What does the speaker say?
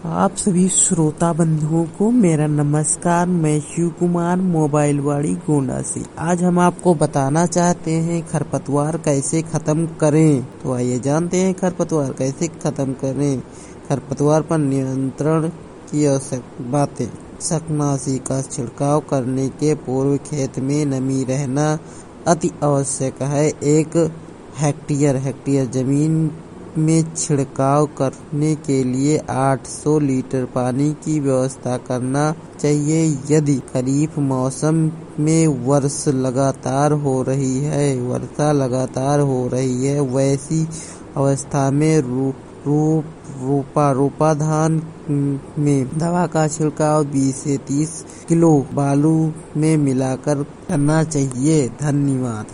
आप सभी श्रोता बंधुओं को मेरा नमस्कार। मैं शिव कुमार मोबाइलवाड़ी गोंडा से। आज हम आपको बताना चाहते हैं खरपतवार कैसे खत्म करें। तो आइए जानते हैं खरपतवार कैसे खत्म करें। खरपतवार पर नियंत्रण की आवश्यक बातें। शाकनाशी का छिड़काव करने के पूर्व खेत में नमी रहना अति आवश्यक है। 1 हेक्टेयर जमीन में छिड़काव करने के लिए 800 लीटर पानी की व्यवस्था करना चाहिए। यदि खरीफ मौसम में वर्षा लगातार हो रही है वैसी अवस्था में रोपा धान में दवा का छिड़काव 20 से 30 किलो बालू में मिलाकर करना चाहिए। धन्यवाद।